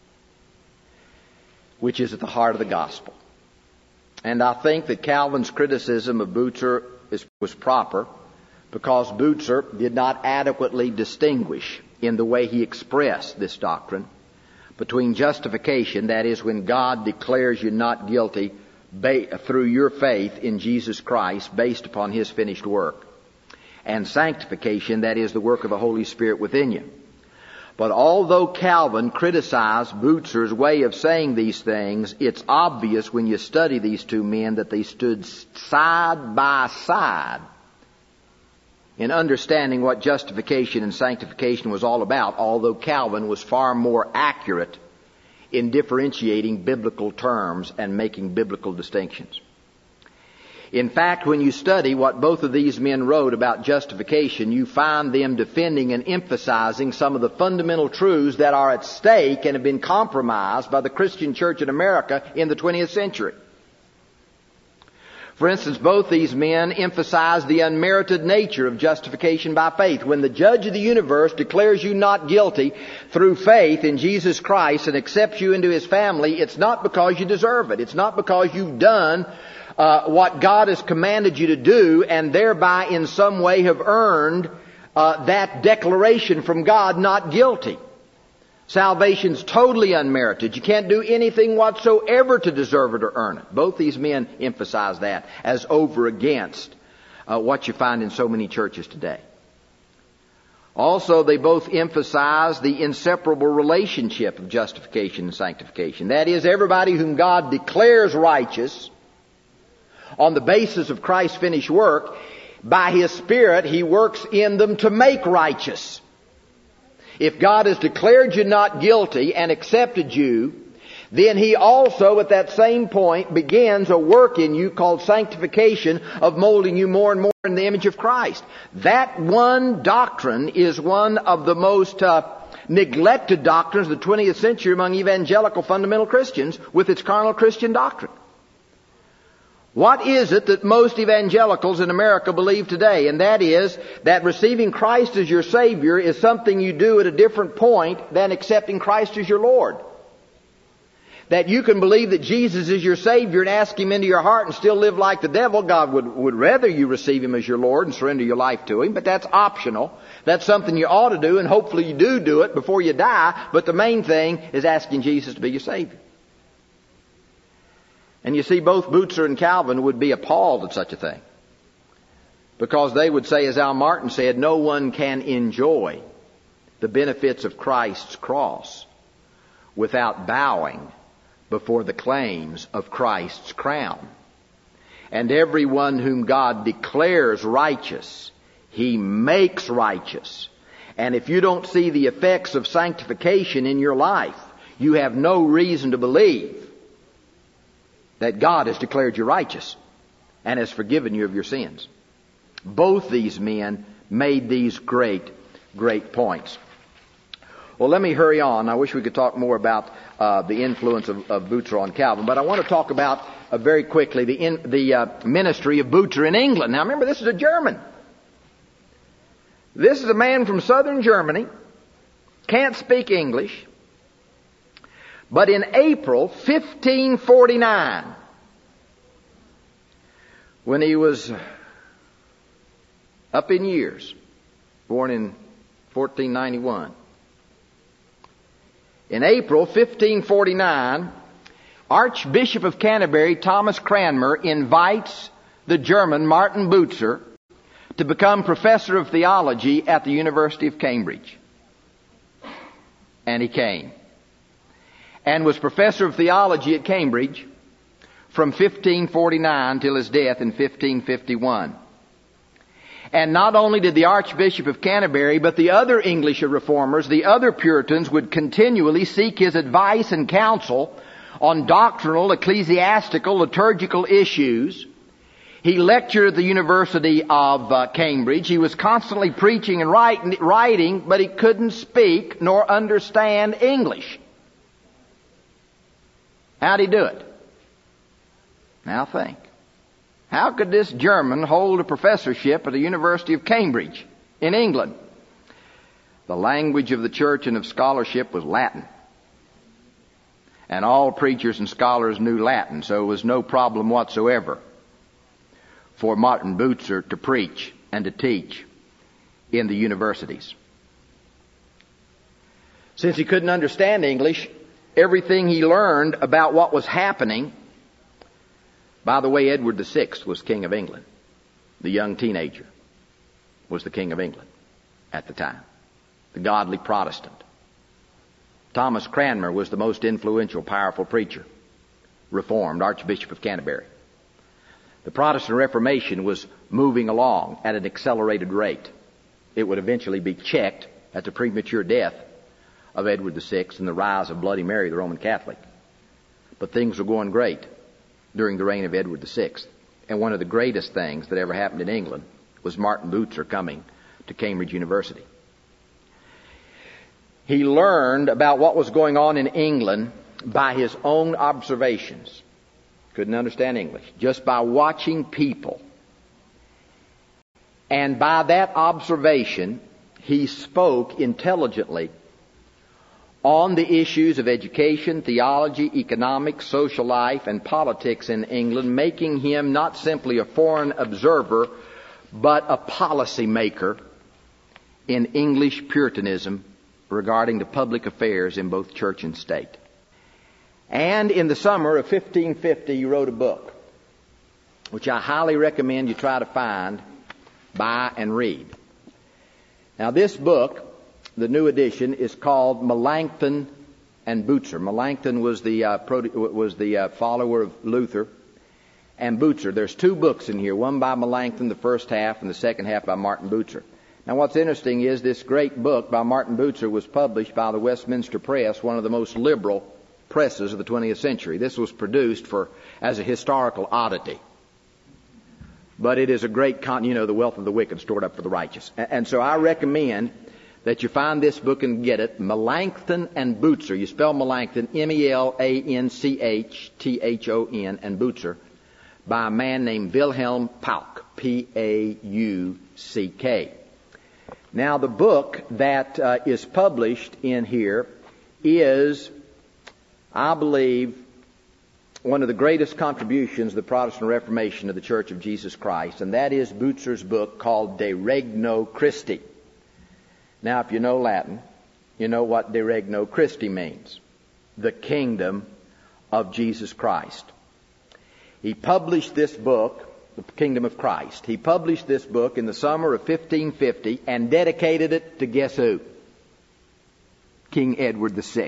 S1: which is at the heart of the gospel. And I think that Calvin's criticism of Bucer was proper because Bucer did not adequately distinguish in the way he expressed this doctrine between justification, that is when God declares you not guilty through your faith in Jesus Christ based upon His finished work, and sanctification, that is the work of the Holy Spirit within you. But although Calvin criticized Bucer's way of saying these things, it's obvious when you study these two men that they stood side by side in understanding what justification and sanctification was all about, although Calvin was far more accurate in differentiating biblical terms and making biblical distinctions. In fact, when you study what both of these men wrote about justification, you find them defending and emphasizing some of the fundamental truths that are at stake and have been compromised by the Christian church in America in the 20th century. For instance, both these men emphasize the unmerited nature of justification by faith. When the judge of the universe declares you not guilty through faith in Jesus Christ and accepts you into His family, it's not because you deserve it. It's not because you've done what God has commanded you to do and thereby in some way have earned that declaration from God not guilty. Salvation's totally unmerited. You can't do anything whatsoever to deserve it or earn it. Both these men emphasize that as over against what you find in so many churches today. Also, they both emphasize the inseparable relationship of justification and sanctification. That is, everybody whom God declares righteous on the basis of Christ's finished work, by His Spirit He works in them to make righteous. If God has declared you not guilty and accepted you, then He also at that same point begins a work in you called sanctification, of molding you more and more in the image of Christ. That one doctrine is one of the most neglected doctrines of the 20th century among evangelical fundamental Christians with its carnal Christian doctrine. What is it that most evangelicals in America believe today? And that is that receiving Christ as your Savior is something you do at a different point than accepting Christ as your Lord. That you can believe that Jesus is your Savior and ask Him into your heart and still live like the devil. God would rather you receive Him as your Lord and surrender your life to Him, but that's optional. That's something you ought to do, and hopefully you do it before you die. But the main thing is asking Jesus to be your Savior. And you see, both Bucer and Calvin would be appalled at such a thing. Because they would say, as Al Martin said, no one can enjoy the benefits of Christ's cross without bowing before the claims of Christ's crown. And everyone whom God declares righteous, He makes righteous. And if you don't see the effects of sanctification in your life, you have no reason to believe that God has declared you righteous and has forgiven you of your sins. Both these men made these great, great points. Well, let me hurry on. I wish we could talk more about the influence of Bucer on Calvin, but I want to talk about very quickly the ministry of Bucer in England. Now, remember, this is a German. This is a man from southern Germany, can't speak English, but in April 1549, when he was up in years, born in 1491, in April 1549, Archbishop of Canterbury Thomas Cranmer invites the German Martin Bucer to become professor of theology at the University of Cambridge. And he came. And was professor of theology at Cambridge from 1549 till his death in 1551. And not only did the Archbishop of Canterbury, but the other English reformers, the other Puritans, would continually seek his advice and counsel on doctrinal, ecclesiastical, liturgical issues. He lectured at the University of Cambridge. He was constantly preaching and writing, but he couldn't speak nor understand English. How'd he do it? Now think. How could this German hold a professorship at the University of Cambridge in England? The language of the church and of scholarship was Latin. And all preachers and scholars knew Latin, so it was no problem whatsoever for Martin Bucer to preach and to teach in the universities. Since he couldn't understand English, everything he learned about what was happening. By the way, Edward VI was King of England. The young teenager was the King of England at the time. The godly Protestant. Thomas Cranmer was the most influential, powerful preacher. Reformed, Archbishop of Canterbury. The Protestant Reformation was moving along at an accelerated rate. It would eventually be checked at the premature death of Edward VI and the rise of Bloody Mary, the Roman Catholic. But things were going great during the reign of Edward VI. And one of the greatest things that ever happened in England was Martin Bucer coming to Cambridge University. He learned about what was going on in England by his own observations. Couldn't understand English. Just by watching people. And by that observation, he spoke intelligently on the issues of education, theology, economics, social life, and politics in England, making him not simply a foreign observer, but a policy maker in English Puritanism regarding the public affairs in both church and state. And in the summer of 1550, he wrote a book, which I highly recommend you try to find, buy, and read. Now this book, the new edition, is called Melanchthon and Bucer. Melanchthon was the follower of Luther, and Bucer. There's two books in here, one by Melanchthon, the first half, and the second half by Martin Bucer. Now what's interesting is this great book by Martin Bucer was published by the Westminster Press, one of the most liberal presses of the 20th century. This was produced as a historical oddity. But it is a great the wealth of the wicked stored up for the righteous. And so I recommend that you find this book and get it, Melanchthon and Bucer. You spell Melanchthon, Melanchthon, and Bucer, by a man named Wilhelm Pauck, Pauck. Now the book that is published in here is, I believe, one of the greatest contributions of the Protestant Reformation to the Church of Jesus Christ, and that is Bucer's book called De Regno Christi. Now, if you know Latin, you know what De Regno Christi means. The kingdom of Jesus Christ. He published this book, The Kingdom of Christ. He published this book in the summer of 1550 and dedicated it to guess who? King Edward VI.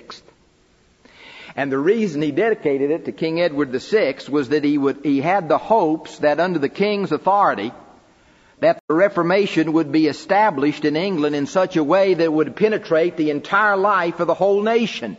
S1: And the reason he dedicated it to King Edward VI was that he had the hopes that under the king's authority that the Reformation would be established in England in such a way that it would penetrate the entire life of the whole nation.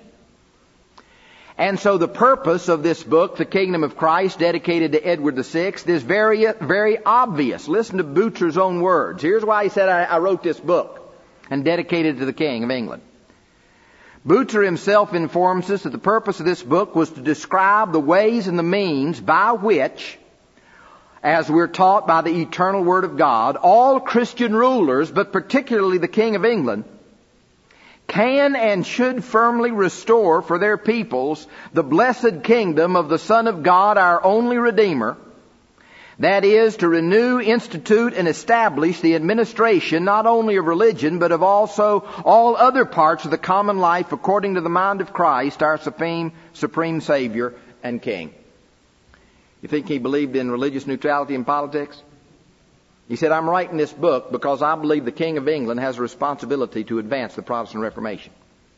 S1: And so the purpose of this book, The Kingdom of Christ, dedicated to Edward VI, is very, very obvious. Listen to Bucer's own words. Here's why he said, I wrote this book and dedicated it to the King of England. Bucer himself informs us that the purpose of this book was to describe the ways and the means by which, as we're taught by the eternal Word of God, all Christian rulers, but particularly the King of England, can and should firmly restore for their peoples the blessed kingdom of the Son of God, our only Redeemer, that is, to renew, institute, and establish the administration not only of religion, but of also all other parts of the common life according to the mind of Christ, our supreme Savior and King. You think he believed in religious neutrality in politics? He said, I'm writing this book because I believe the King of England has a responsibility to advance the Protestant Reformation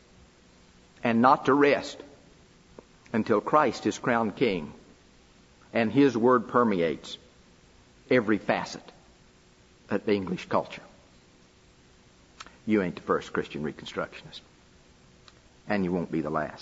S1: and not to rest until Christ is crowned King and His Word permeates every facet of the English culture. You ain't the first Christian Reconstructionist, and you won't be the last.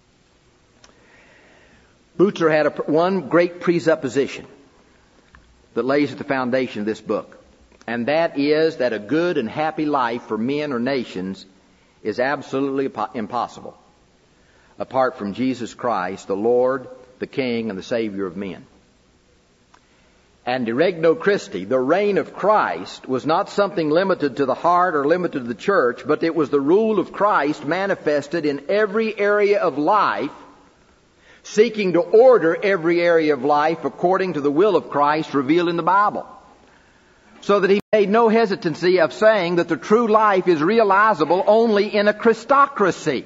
S1: Bucer had one great presupposition that lays at the foundation of this book, and that is that a good and happy life for men or nations is absolutely impossible apart from Jesus Christ, the Lord, the King, and the Savior of men. And De Regno Christi, the reign of Christ, was not something limited to the heart or limited to the church, but it was the rule of Christ manifested in every area of life, seeking to order every area of life according to the will of Christ revealed in the Bible. So that he made no hesitancy of saying that the true life is realizable only in a Christocracy.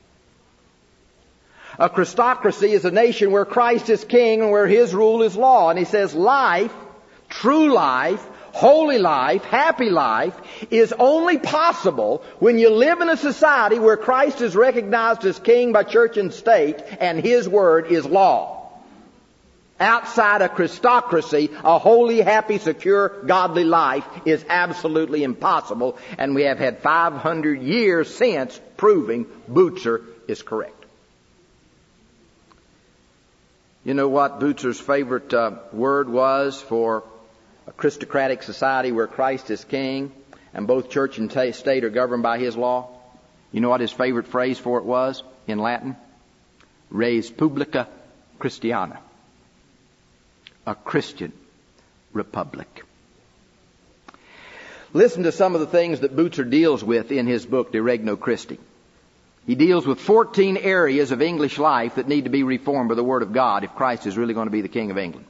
S1: A Christocracy is a nation where Christ is king and where His rule is law. And he says life, true life, holy life, happy life is only possible when you live in a society where Christ is recognized as king by church and state and His word is law. Outside a Christocracy, a holy, happy, secure, godly life is absolutely impossible. And we have had 500 years since proving Bucer is correct. You know what Bucer's favorite word was for a Christocratic society where Christ is king and both church and state are governed by His law? You know what his favorite phrase for it was in Latin? Res publica Christiana. A Christian republic. Listen to some of the things that Bucer deals with in his book, De Regno Christi. He deals with 14 areas of English life that need to be reformed by the Word of God if Christ is really going to be the King of England.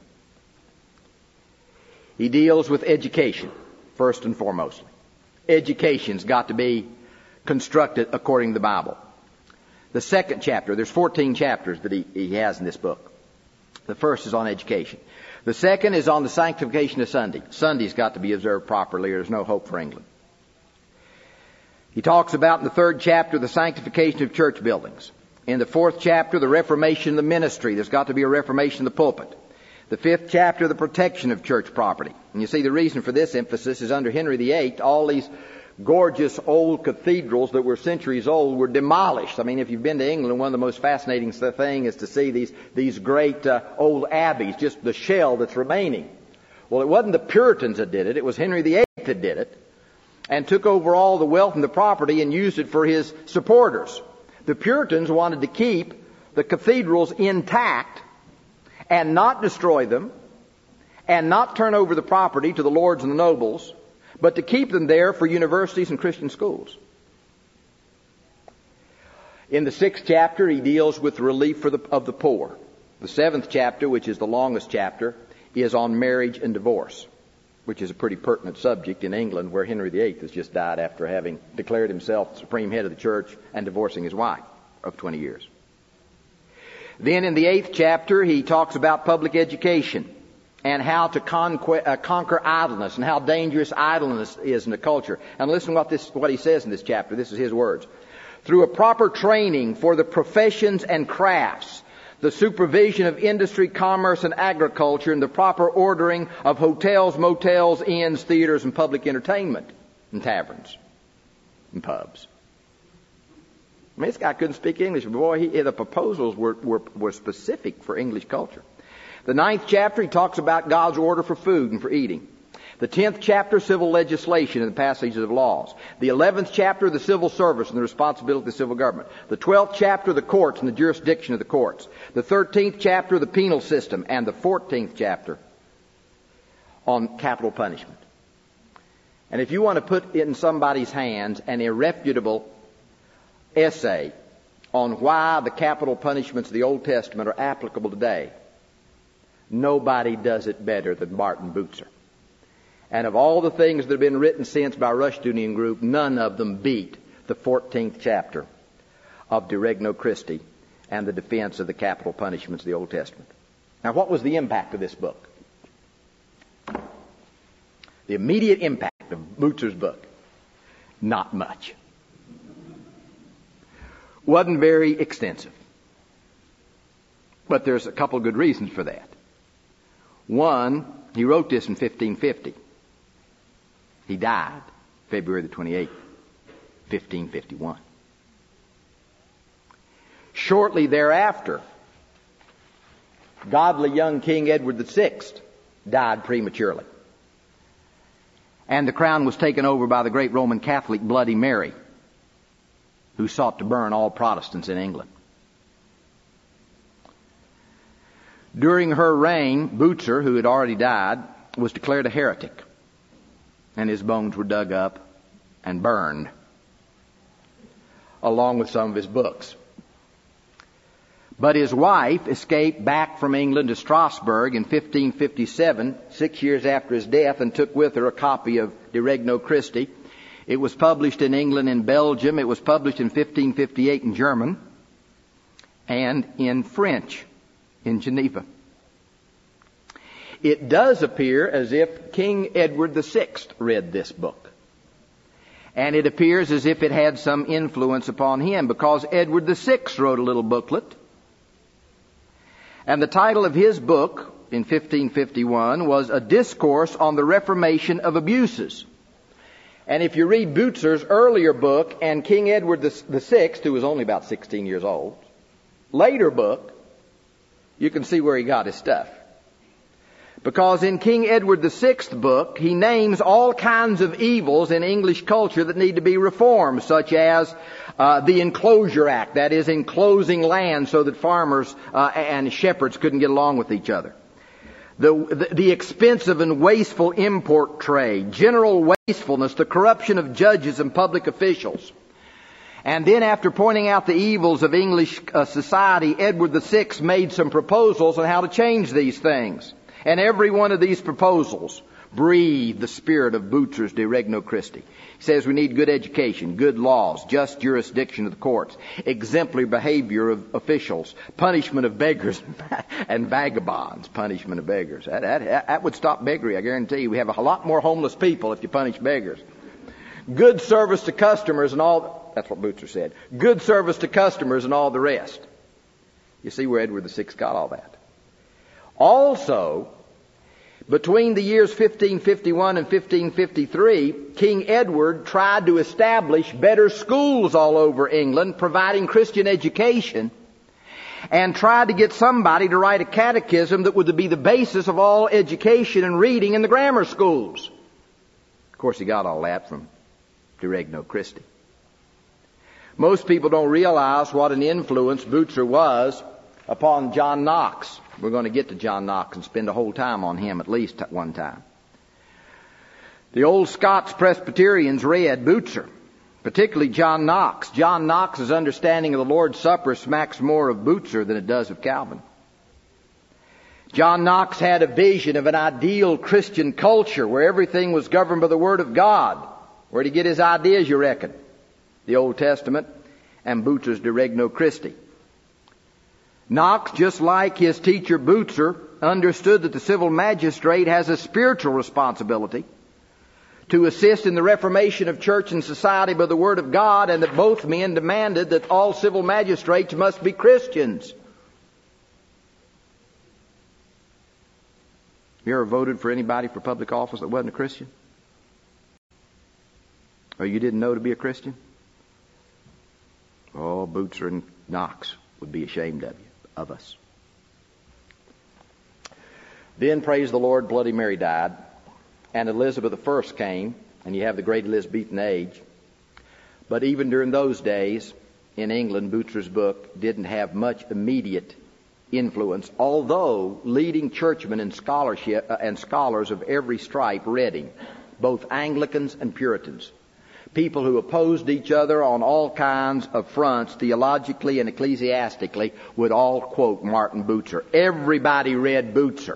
S1: He deals with education, first and foremost. Education's got to be constructed according to the Bible. The second chapter, there's 14 chapters that he has in this book. The first is on education. The second is on the sanctification of Sunday. Sunday's got to be observed properly or there's no hope for England. He talks about in the third chapter the sanctification of church buildings. In the fourth chapter, the reformation of the ministry. There's got to be a reformation of the pulpit. The 5th chapter, the protection of church property. And you see the reason for this emphasis is under Henry VIII, all these gorgeous old cathedrals that were centuries old were demolished. I mean, if you've been to England, one of the most fascinating things is to see these great old abbeys, just the shell that's remaining. Well, it wasn't the Puritans that did it. It was Henry VIII that did it and took over all the wealth and the property and used it for his supporters. The Puritans wanted to keep the cathedrals intact and not destroy them, and not turn over the property to the lords and the nobles, but to keep them there for universities and Christian schools. In the 6th chapter, he deals with the relief of the poor. The 7th chapter, which is the longest chapter, is on marriage and divorce, which is a pretty pertinent subject in England, where Henry VIII has just died after having declared himself supreme head of the church and divorcing his wife of 20 years. Then in the 8th chapter, he talks about public education and how to conquer idleness and how dangerous idleness is in the culture. And listen what he says in this chapter. This is his words. Through a proper training for the professions and crafts, the supervision of industry, commerce, and agriculture, and the proper ordering of hotels, motels, inns, theaters, and public entertainment, and taverns, and pubs. I mean, this guy couldn't speak English, but boy, the proposals were specific for English culture. The 9th chapter, he talks about God's order for food and for eating. The 10th chapter, civil legislation and the passages of laws. The 11th chapter, the civil service and the responsibility of the civil government. The 12th chapter, the courts and the jurisdiction of the courts. The 13th chapter, the penal system. And the 14th chapter on capital punishment. And if you want to put in somebody's hands an irrefutable essay on why the capital punishments of the Old Testament are applicable today, nobody does it better than Martin Bucer. And of all the things that have been written since by Rushtunian Group, none of them beat the 14th chapter of De Regno Christi and the defense of the capital punishments of the Old Testament. Now, what was the impact of this book? The immediate impact of Bucer's book? Not much. Wasn't very extensive. But there's a couple of good reasons for that. One, he wrote this in 1550. He died February the 28th, 1551. Shortly thereafter, godly young King Edward VI died prematurely. And the crown was taken over by the great Roman Catholic Bloody Mary, who sought to burn all Protestants in England. During her reign, Bucer, who had already died, was declared a heretic, and his bones were dug up and burned, along with some of his books. But his wife escaped back from England to Strasbourg in 1557, 6 years after his death, and took with her a copy of De Regno Christi. It was published in England and Belgium. It was published in 1558 in German and in French in Geneva. It does appear as if King Edward VI read this book. And it appears as if it had some influence upon him, because Edward VI wrote a little booklet. And the title of his book in 1551 was A Discourse on the Reformation of Abuses. And if you read Bucer's earlier book and King Edward VI, who was only about 16 years old, later book, you can see where he got his stuff. Because in King Edward VI's book, he names all kinds of evils in English culture that need to be reformed, such as the Enclosure Act, that is, enclosing land so that farmers and shepherds couldn't get along with each other. The expensive and wasteful import trade, general wastefulness, the corruption of judges and public officials. And then after pointing out the evils of English society, Edward VI made some proposals on how to change these things. And every one of these proposals breathed the spirit of Bucer's De Regno Christi. He says we need good education, good laws, just jurisdiction of the courts, exemplary behavior of officials, punishment of beggars and vagabonds, punishment of beggars. That would stop beggary, I guarantee you. We have a lot more homeless people if you punish beggars. Good service to customers and all, that's what Bucer said, good service to customers and all the rest. You see where Edward VI got all that. Also, between the years 1551 and 1553, King Edward tried to establish better schools all over England, providing Christian education, and tried to get somebody to write a catechism that would be the basis of all education and reading in the grammar schools. Of course, he got all that from Diregno Christi. Most people don't realize what an influence Bucer was upon John Knox. We're going to get to John Knox and spend a whole time on him at least one time. The old Scots Presbyterians read Bucer, particularly John Knox. John Knox's understanding of the Lord's Supper smacks more of Bucer than it does of Calvin. John Knox had a vision of an ideal Christian culture where everything was governed by the Word of God. Where'd he get his ideas, you reckon? The Old Testament and Bucer's Diregno Christi. Knox, just like his teacher Bucer, understood that the civil magistrate has a spiritual responsibility to assist in the reformation of church and society by the Word of God, and that both men demanded that all civil magistrates must be Christians. You ever voted for anybody for public office that wasn't a Christian? Or you didn't know to be a Christian? Oh, Bucer and Knox would be ashamed of us. Then, praise the Lord, Bloody Mary died, and Elizabeth I came, and you have the great Elizabethan age. But even during those days, in England, Bucer's book didn't have much immediate influence, although leading churchmen and scholars of every stripe read him, both Anglicans and Puritans. People who opposed each other on all kinds of fronts, theologically and ecclesiastically, would all quote Martin Bucer. Everybody read Bucer.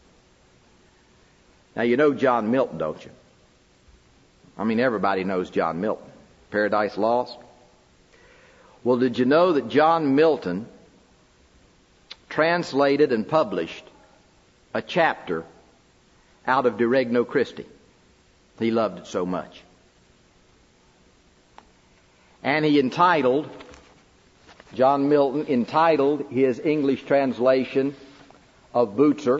S1: Now, you know John Milton, don't you? I mean, everybody knows John Milton. Paradise Lost. Well, did you know that John Milton translated and published a chapter out of Diregno Christi? He loved it so much. And John Milton entitled his English translation of Bucer,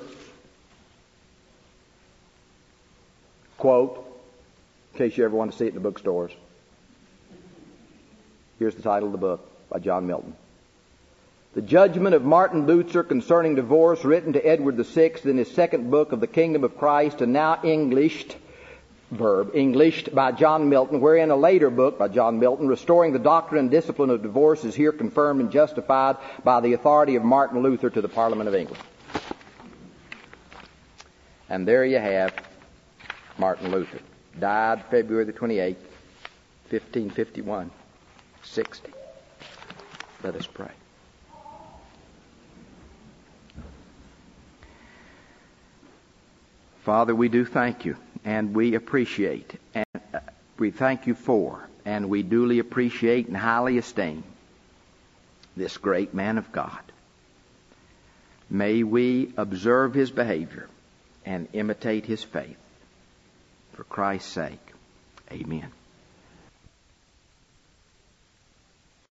S1: quote, in case you ever want to see it in the bookstores. Here's the title of the book by John Milton. The Judgment of Martin Bucer Concerning Divorce, written to Edward VI in his second book of the Kingdom of Christ, and now Englished by John Milton, wherein a later book by John Milton, Restoring the Doctrine and Discipline of Divorce, is here confirmed and justified by the authority of Martin Luther to the Parliament of England. And there you have Martin Luther. Died February the 28th, 1551, 60. Let us pray. Father, we do thank you, and we appreciate, and we thank you for, and we duly appreciate and highly esteem this great man of God. May we observe his behavior and imitate his faith. For Christ's sake, amen.